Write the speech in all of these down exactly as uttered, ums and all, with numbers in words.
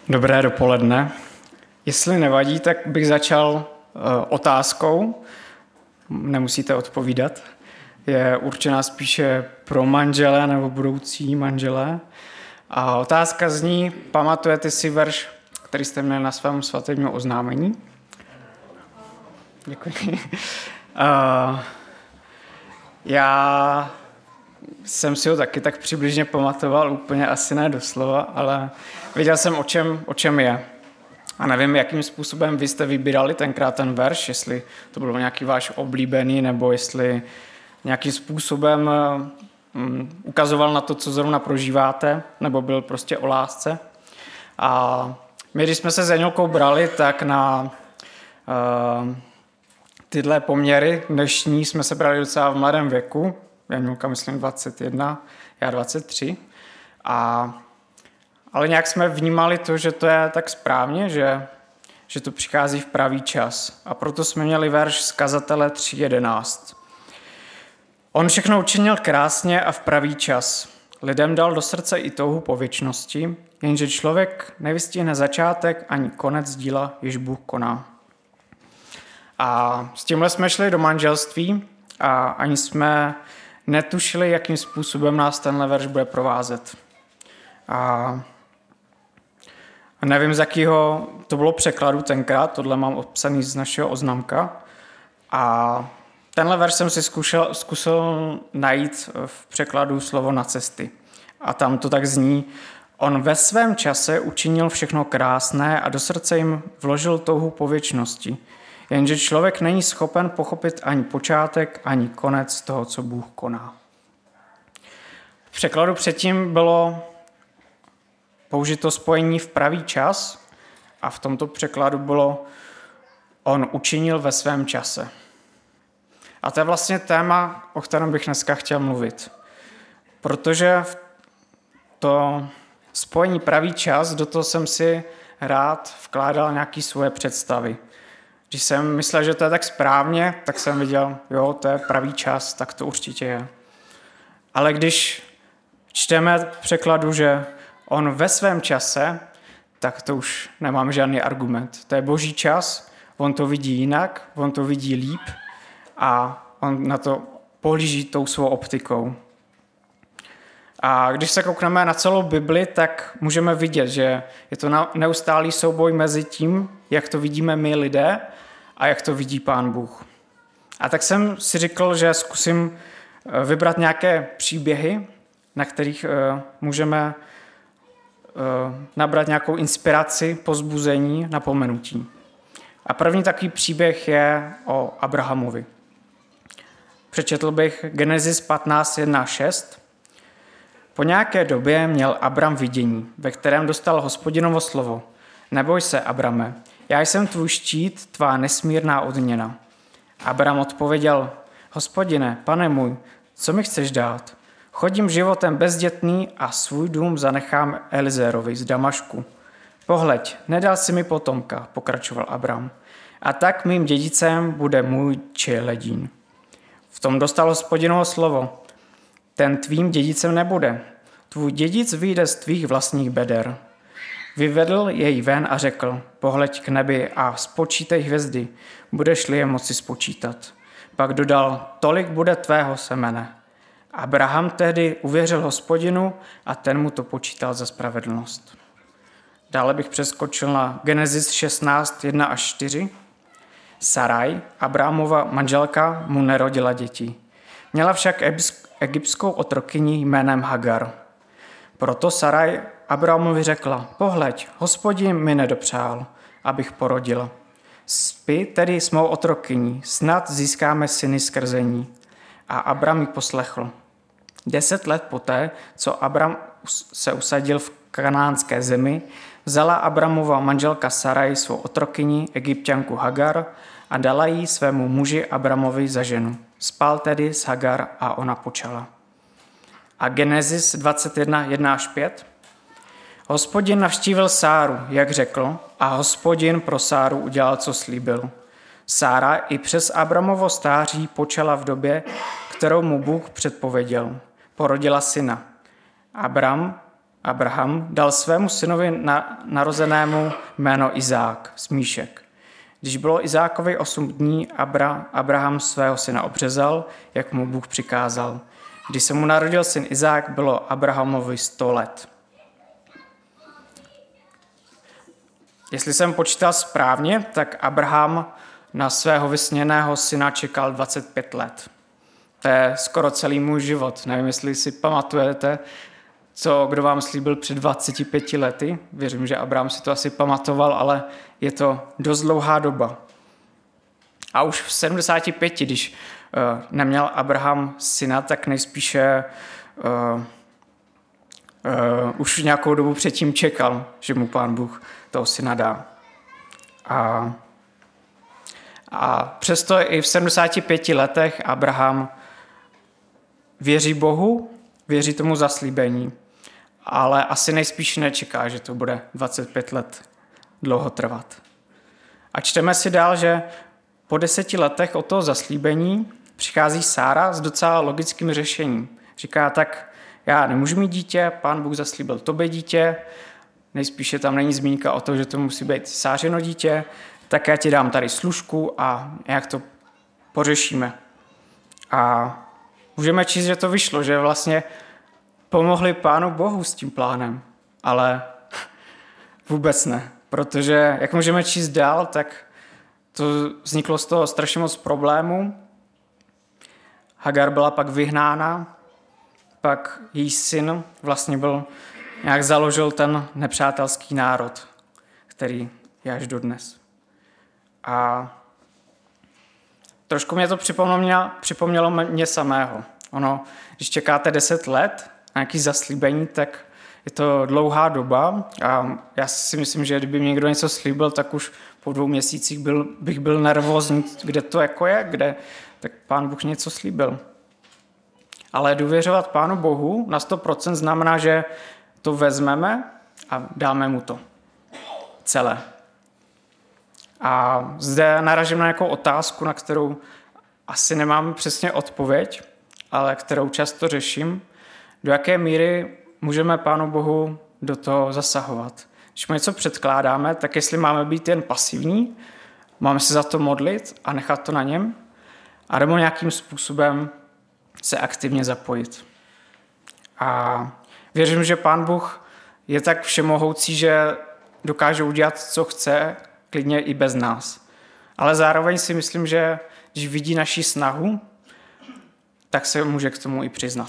Dobré dopoledne. Jestli nevadí, tak bych začal uh, otázkou. Nemusíte odpovídat. Je určená spíše pro manžele nebo budoucí manžele. A otázka zní, pamatujete si verš, který jste měli na svém svatebním oznámení? Děkuji. Uh, já jsem si ho taky tak přibližně pamatoval, úplně asi ne doslova, ale věděl jsem, o čem, o čem je. A nevím, jakým způsobem vy jste vybírali tenkrát ten verš, jestli to byl nějaký váš oblíbený, nebo jestli nějakým způsobem um, ukazoval na to, co zrovna prožíváte, nebo byl prostě o lásce. A my, když jsme se s Jaňulkou brali, tak na uh, tyhle poměry dnešní jsme se brali docela v mladém věku. Jaňulka, myslím, dvacet jedna, já dvacet tři. A, ale nějak jsme vnímali to, že to je tak správně, že, že to přichází v pravý čas. A proto jsme měli verš z Kazatele tři jedenáct. On všechno učinil krásně a v pravý čas. Lidem dal do srdce i touhu po věčnosti, jenže člověk nevystihne začátek ani konec díla, jež Bůh koná. A s tímhle jsme šli do manželství a ani jsme netušili, jakým způsobem nás tenhle verš bude provázet. A nevím, z jakého to bylo překladu tenkrát, tohle mám obsaný z našeho oznámka. A tenhle verš jsem si zkušel, zkusil najít v překladu Slovo na cesty. A tam to tak zní: on ve svém čase učinil všechno krásné a do srdce jim vložil touhu po věčnosti. Jenže člověk není schopen pochopit ani počátek, ani konec toho, co Bůh koná. V překladu předtím bylo použito spojení v pravý čas a v tomto překladu bylo on učinil ve svém čase. A to je vlastně téma, o kterém bych dneska chtěl mluvit. Protože to spojení pravý čas, do toho jsem si rád vkládal nějaké svoje představy. Když jsem myslel, že to je tak správně, tak jsem viděl, jo, to je pravý čas, tak to určitě je. Ale když čteme v překladu, že on ve svém čase, tak to už nemám žádný argument. To je boží čas, on to vidí jinak, on to vidí líp a on na to pohlíží tou svou optikou. A když se koukneme na celou Bibli, tak můžeme vidět, že je to neustálý souboj mezi tím, jak to vidíme my lidé a jak to vidí Pán Bůh. A tak jsem si řekl, že zkusím vybrat nějaké příběhy, na kterých můžeme nabrat nějakou inspiraci, povzbuzení, napomenutí. A první takový příběh je o Abrahamovi. Přečetl bych Genesis patnáct jedna až šest. Po nějaké době měl Abram vidění, ve kterém dostal Hospodinovo slovo. Neboj se, Abrame, já jsem tvůj štít, tvá nesmírná odměna. Abram odpověděl: Hospodine, pane můj, co mi chceš dát? Chodím životem bezdětný a svůj dům zanechám Elizérovi z Damašku. Pohleď, nedal si mi potomka, pokračoval Abram. A tak mým dědicem bude můj čeledín. V tom dostal Hospodinovo slovo. Ten tvým dědicem nebude. Tvůj dědic vyjde z tvých vlastních beder. Vyvedl jej ven a řekl: pohleď k nebi a spočítej hvězdy, budeš-li je moci spočítat. Pak dodal: tolik bude tvého semene. Abraham tehdy uvěřil Hospodinu a ten mu to počítal za spravedlnost. Dále bych přeskočil na Genesis šestnáct jedna až čtyři. Saraj, Abrahamova manželka, mu nerodila děti. Měla však egyptskou otrokyni jménem Hagar. Proto Saraj Abrahamovi řekla: pohleď, Hospodin mi nedopřál, abych porodila. Spí tedy s mou otrokyní, snad získáme syny skrze ní. A Abram ji poslechl. Deset let poté, co Abram se usadil v kanánské zemi, vzala Abramova manželka Saraj svou otrokyni, Egypťanku Hagar, a dala jí svému muži Abramovi za ženu. Spal tedy s Hagar a ona počala. A Genesis dvacet jedna jedna až pět. Hospodin navštívil Sáru, jak řekl, a Hospodin pro Sáru udělal, co slíbil. Sára i přes Abramovo stáří počala v době, kterou mu Bůh předpověděl. Porodila syna. Abram Abraham dal svému synovi na, narozenému jméno Izák, smíšek. Když bylo Izákovi osm dní, Abra, Abraham svého syna obřezal, jak mu Bůh přikázal. Když se mu narodil syn Izák, bylo Abrahamovi sto let. Jestli jsem počítal správně, tak Abraham na svého vysněného syna čekal dvacet pět let. To je skoro celý můj život. Nevím, jestli si pamatujete, co kdo vám slíbil před dvaceti pěti lety. Věřím, že Abraham si to asi pamatoval, ale je to dost dlouhá doba. A už v sedmdesáti pěti, když uh, neměl Abraham syna, tak nejspíše uh, uh, už nějakou dobu předtím čekal, že mu Pán Bůh toho syna dá. A, a přesto i v sedmdesáti pěti letech Abraham věří Bohu, věří tomu zaslíbení, ale asi nejspíš nečeká, že to bude dvacet pět let dlouho trvat. A čteme si dál, že po deseti letech od toho zaslíbení přichází Sára s docela logickým řešením. Říká, tak já nemůžu mít dítě, Pán Bůh zaslíbil tobě dítě, nejspíše tam není zmínka o tom, že to musí být Sářino dítě, tak já ti dám tady služku a jak to pořešíme. A můžeme číst, že to vyšlo, že vlastně pomohli Pánu Bohu s tím plánem, ale vůbec ne, protože jak můžeme číst dál, tak to vzniklo z toho strašně moc problémů. Hagar byla pak vyhnána, pak její syn vlastně byl, nějak založil ten nepřátelský národ, který je až dodnes. A trošku mě to připomnělo, připomnělo mě samého. Ono, když čekáte deset let na nějaké zaslíbení, tak je to dlouhá doba a já si myslím, že kdyby mi někdo něco slíbil, tak už po dvou měsících byl, bych byl nervózní, kde to jako je, kde, tak Pán Bůh něco slíbil. Ale důvěřovat Pánu Bohu na sto procent znamená, že to vezmeme a dáme mu to celé. A zde naražím na nějakou otázku, na kterou asi nemám přesně odpověď, ale kterou často řeším. Do jaké míry můžeme Pánu Bohu do toho zasahovat? Když mu něco předkládáme, tak jestli máme být jen pasivní, máme se za to modlit a nechat to na něm, anebo nějakým způsobem se aktivně zapojit. A věřím, že Pán Bůh je tak všemohoucí, že dokáže udělat, co chce, klidně i bez nás. Ale zároveň si myslím, že když vidí naši snahu, tak se může k tomu i přiznat.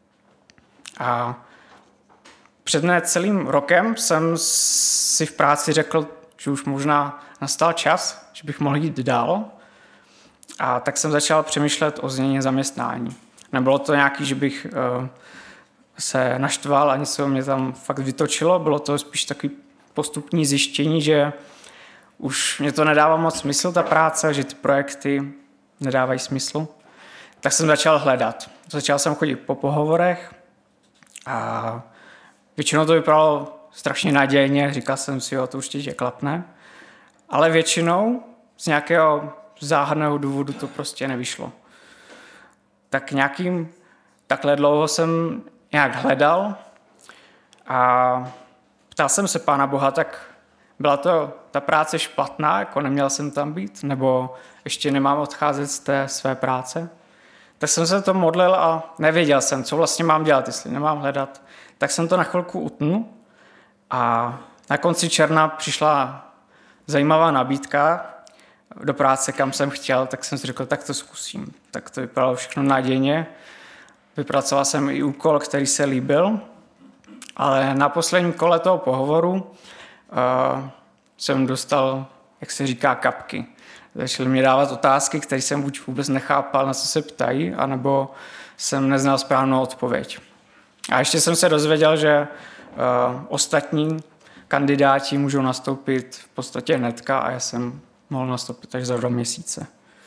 A před necelým rokem jsem si v práci řekl, že už možná nastal čas, že bych mohl jít dál. A tak jsem začal přemýšlet o změně zaměstnání. Nebylo to nějaký, že bych uh, se naštval a něco mě tam fakt vytočilo. Bylo to spíš takový postupní zjištění, že už mě to nedává moc smysl, ta práce, že ty projekty nedávají smysl. Tak jsem začal hledat. Začal jsem chodit po pohovorech a většinou to vypadalo strašně nadějně. Říkal jsem si, jo, to určitě klapne. Ale většinou z nějakého záhadného důvodu to prostě nevyšlo. Tak nějakým, takhle dlouho jsem nějak hledal a ptal jsem se Pána Boha, tak byla to ta práce špatná, jako neměl jsem tam být, nebo ještě nemám odcházet z té své práce. Tak jsem se to modlil a nevěděl jsem, co vlastně mám dělat, jestli nemám hledat. Tak jsem to na chvilku utnul a na konci června přišla zajímavá nabídka do práce, kam jsem chtěl, tak jsem si řekl, tak to zkusím. Tak to vypadalo všechno nadějně. Vypracoval jsem i úkol, který se líbil, ale na posledním kole toho pohovoru uh, jsem dostal, jak se říká, kapky. Začali mi dávat otázky, které jsem buď vůbec nechápal, na co se ptají, anebo jsem neznal správnou odpověď. A ještě jsem se dozvěděl, že uh, ostatní kandidáti můžou nastoupit v podstatě hnedka a já jsem mohl nastoupit až za dva měsíce.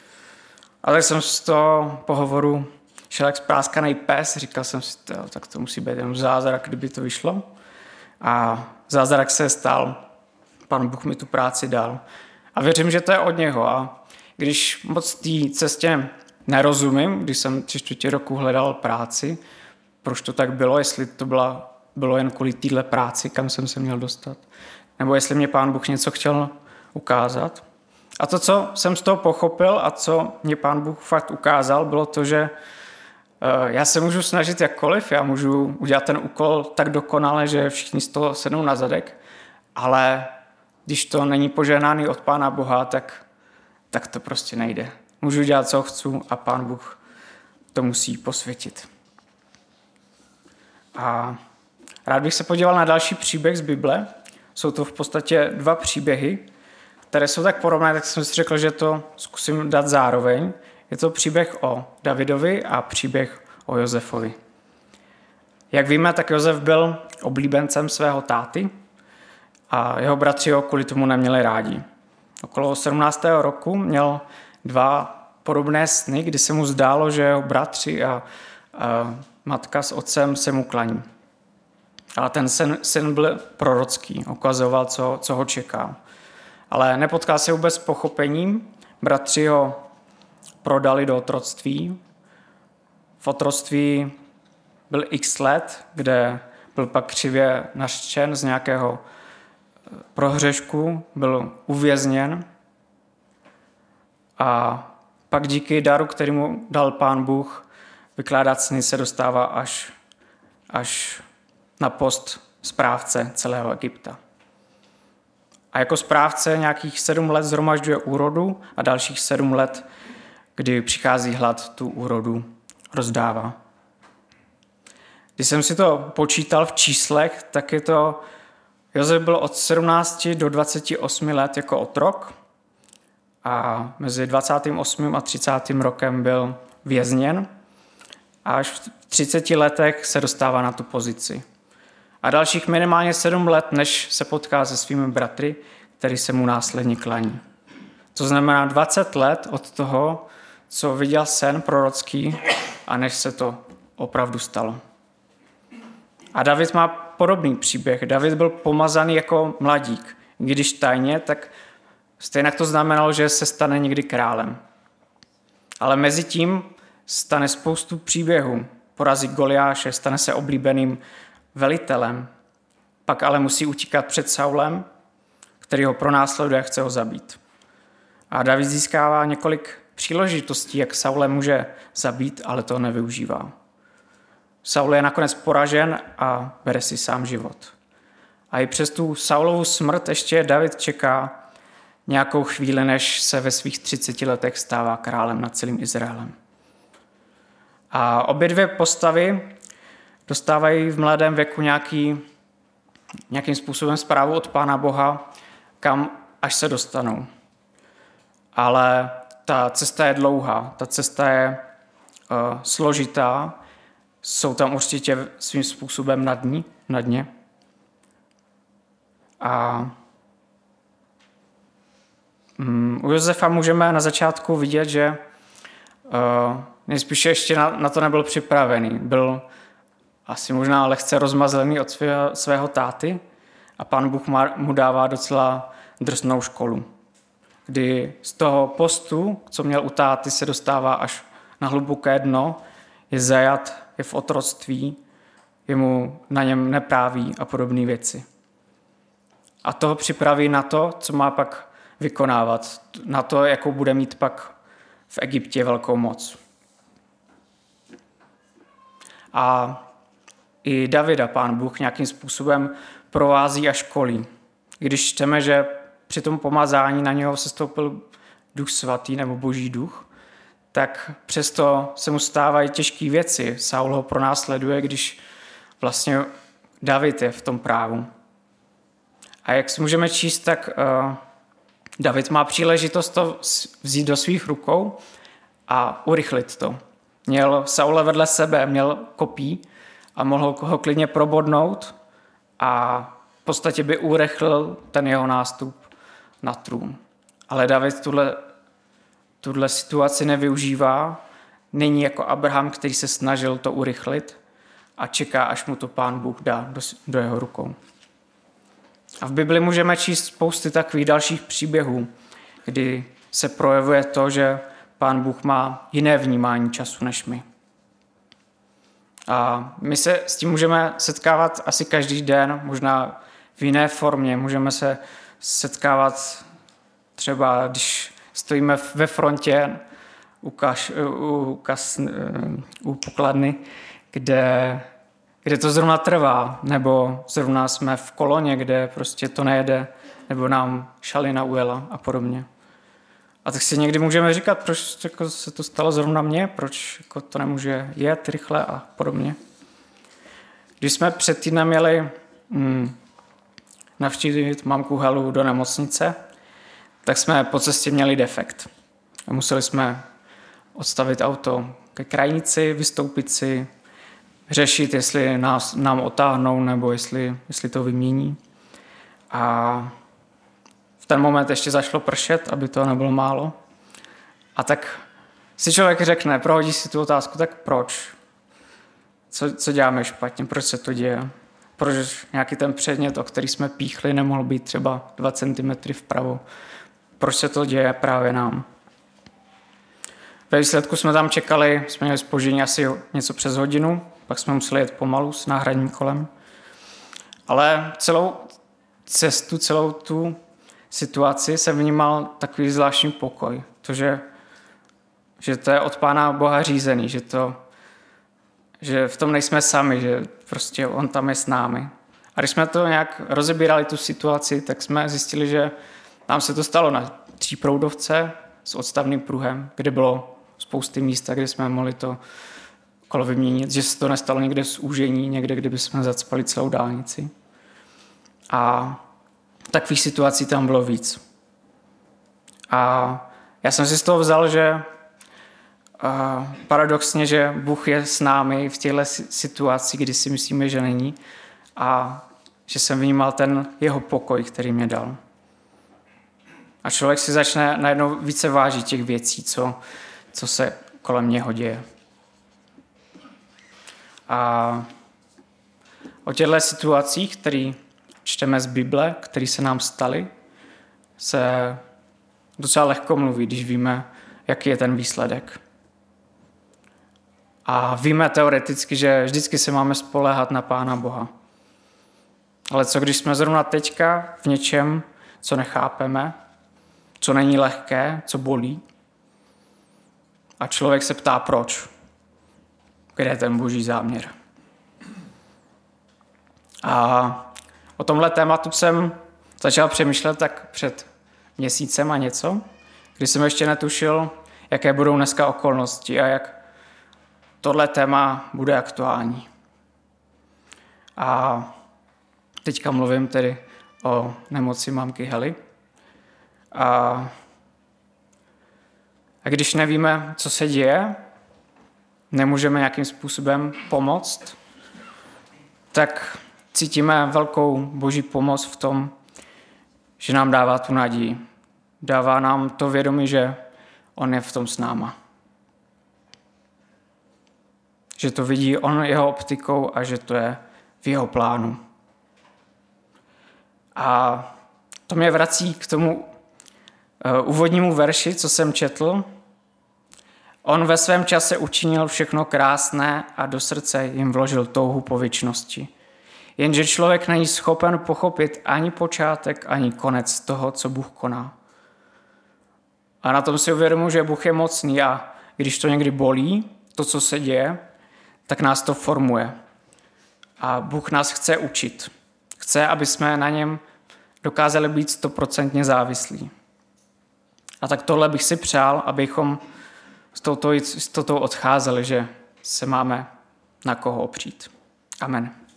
A tak jsem z toho pohovoru šel jak spráskaný pes, říkal jsem si, tak to musí být jenom zázrak, kdyby to vyšlo. A zázrak se stal, Pán Bůh mi tu práci dal. A věřím, že to je od něho. A když moc té cestě nerozumím, když jsem tři čtvrtě roku hledal práci, proč to tak bylo, jestli to byla bylo jen kvůli téhle práci, kam jsem se měl dostat, nebo jestli mě Pán Bůh něco chtěl ukázat. A to, co jsem z toho pochopil a co mě Pán Bůh fakt ukázal, bylo to, že já se můžu snažit jakkoliv, já můžu udělat ten úkol tak dokonale, že všichni z toho sednou na zadek, ale když to není požehnaný od Pána Boha, tak, tak to prostě nejde. Můžu dělat, co chci a Pán Bůh to musí posvětit. A rád bych se podíval na další příběh z Bible. Jsou to v podstatě dva příběhy, které jsou tak podobné, tak jsem si řekl, že to zkusím dát zároveň. Je to příběh o Davidovi a příběh o Josefovi. Jak víme, tak Josef byl oblíbencem svého táty a jeho bratři ho kvůli tomu neměli rádi. Okolo sedmnáctého roku měl dva podobné sny, kdy se mu zdálo, že jeho bratři a, a matka s otcem se mu klaní. Ale ten sen, sen byl prorocký, ukazoval, co, co ho čeká. Ale nepotkal se vůbec s pochopením. Bratři ho prodali do otroctví. V otroctví byl x let, kde byl pak křivě nařčen z nějakého prohřešku, byl uvězněn a pak díky daru, který mu dal Pán Bůh, vykládat sny, se dostává až, až na post správce celého Egypta. A jako správce nějakých sedm let shromažďuje úrodu a dalších sedm let, kdy přichází hlad, tu úrodu rozdává. Když jsem si to počítal v číslech, tak je to, Josef byl od sedmnácti do dvaceti osmi let jako otrok a mezi dvacátým osmým a třicátým rokem byl vězněn a až v třiceti letech se dostává na tu pozici. A dalších minimálně sedm let, než se potká se svými bratry, který se mu následně klaní. To znamená dvacet let od toho, co viděl sen prorocký a než se to opravdu stalo. A David má podobný příběh. David byl pomazaný jako mladík. Když tajně, tak stejně to znamenalo, že se stane někdy králem. Ale mezi tím stane spoustu příběhů. Porazí Goliáše, stane se oblíbeným velitelem. Pak ale musí utíkat před Saulem, který ho pronásleduje a chce ho zabít. A David získává několik příležitostí, jak Saule může zabít, ale to nevyužívá. Saul je nakonec poražen a bere si sám život. A i přes tu Saulovu smrt ještě David čeká nějakou chvíli, než se ve svých třiceti letech stává králem nad celým Izraelem. A obě dvě postavy dostávají v mladém věku nějaký, nějakým způsobem zprávu od Pána Boha, kam až se dostanou. Ale ta cesta je dlouhá, ta cesta je uh, složitá, jsou tam určitě svým způsobem na, dní, na dně. A um, u Josefa můžeme na začátku vidět, že uh, nejspíše ještě na, na to nebyl připravený. Byl asi možná lehce rozmazlený od svého, svého táty a Pán Bůh mu dává docela drsnou školu, kdy z toho postu, co měl u táty, se dostává až na hluboké dno, je zajat, je v otroctví, je mu na něm nepráví a podobné věci. A toho připraví na to, co má pak vykonávat, na to, jakou bude mít pak v Egyptě velkou moc. A i Davida Pán Bůh nějakým způsobem provází a školí. Když čteme, že při tom pomazání na něho sestoupil Duch Svatý nebo Boží duch, tak přesto se mu stávají těžké věci. Saul ho pronásleduje, když vlastně David je v tom právu. A jak si můžeme číst, tak uh, David má příležitost to vzít do svých rukou a urychlit to. Měl Saule vedle sebe, měl kopí a mohl ho klidně probodnout a v podstatě by urychlil ten jeho nástup na trůn. Ale David tuhle, tuhle situaci nevyužívá, není jako Abraham, který se snažil to urychlit a čeká, až mu to Pán Bůh dá do, do jeho rukou. A v Bibli můžeme číst spousty takových dalších příběhů, kdy se projevuje to, že Pán Bůh má jiné vnímání času než my. A my se s tím můžeme setkávat asi každý den, možná v jiné formě. Můžeme se setkávat třeba, když stojíme ve frontě u, kaš, u, kas, u pokladny, kde, kde to zrovna trvá, nebo zrovna jsme v koloně, kde prostě to nejede, nebo nám šalina ujela a podobně. A tak si někdy můžeme říkat, proč jako se to stalo zrovna mně, proč jako to nemůže jet rychle a podobně. Když jsme před týdnem měli hmm, navštívit mamku Helu do nemocnice, tak jsme po cestě měli defekt. A museli jsme odstavit auto ke krajnici, vystoupit si, řešit, jestli nás, nám otáhnou nebo jestli, jestli to vymění. A v ten moment ještě zašlo pršet, aby to nebylo málo. A tak si člověk řekne, prohodí si tu otázku, tak proč? Co, co děláme špatně? Proč se to děje? Proč nějaký ten předmět, o který jsme píchli, nemohl být třeba dva centimetry vpravo? Proč se to děje právě nám? Ve výsledku jsme tam čekali, jsme měli zpoždění asi něco přes hodinu, pak jsme museli jet pomalu s náhradním kolem. Ale celou cestu, celou tu situaci jsem vnímal takový zvláštní pokoj. To, že, že to je od Pána Boha řízený, že, to, že v tom nejsme sami, že prostě on tam je s námi. A když jsme to nějak rozebírali tu situaci, tak jsme zjistili, že nám se to stalo na tříproudovce s odstavným pruhem, kde bylo spousty místa, kde jsme mohli to kolo vyměnit, že se to nestalo někde z úžení, někde, kde bychom zacpali celou dálnici. A takových situací tam bylo víc. A já jsem si z toho vzal, že paradoxně, že Bůh je s námi v těchto situacích, kdy si myslíme, že není, a že jsem vnímal ten jeho pokoj, který mě dal. A člověk si začne najednou více vážit těch věcí, co, co se kolem něho děje. A o těchto situacích, které čteme z Bible, které se nám staly, se docela lehko mluví, když víme, jaký je ten výsledek. A víme teoreticky, že vždycky se máme spoléhat na Pána Boha. Ale co když jsme zrovna teďka v něčem, co nechápeme, co není lehké, co bolí? A člověk se ptá, proč? Kde je ten boží záměr? A o tomhle tématu jsem začal přemýšlet tak před měsícem a něco, kdy jsem ještě netušil, jaké budou dneska okolnosti a jak tohle téma bude aktuální. A teďka mluvím tedy o nemoci mamky Hely. A, a když nevíme, co se děje, nemůžeme nějakým způsobem pomoct, tak cítíme velkou boží pomoc v tom, že nám dává tu naději. Dává nám to vědomí, že on je v tom s náma. Že to vidí on jeho optikou a že to je v jeho plánu. A to mě vrací k tomu uh, úvodnímu verši, co jsem četl. On ve svém čase učinil všechno krásné a do srdce jim vložil touhu po věčnosti. Jenže člověk není schopen pochopit ani počátek, ani konec toho, co Bůh koná. A na tom si uvědomuji, že Bůh je mocný a když to někdy bolí, to, co se děje, tak nás to formuje. A Bůh nás chce učit. Chce, aby jsme na něm dokázali být stoprocentně závislí. A tak tohle bych si přál, abychom s touto jistotou odcházeli, že se máme na koho opřít. Amen.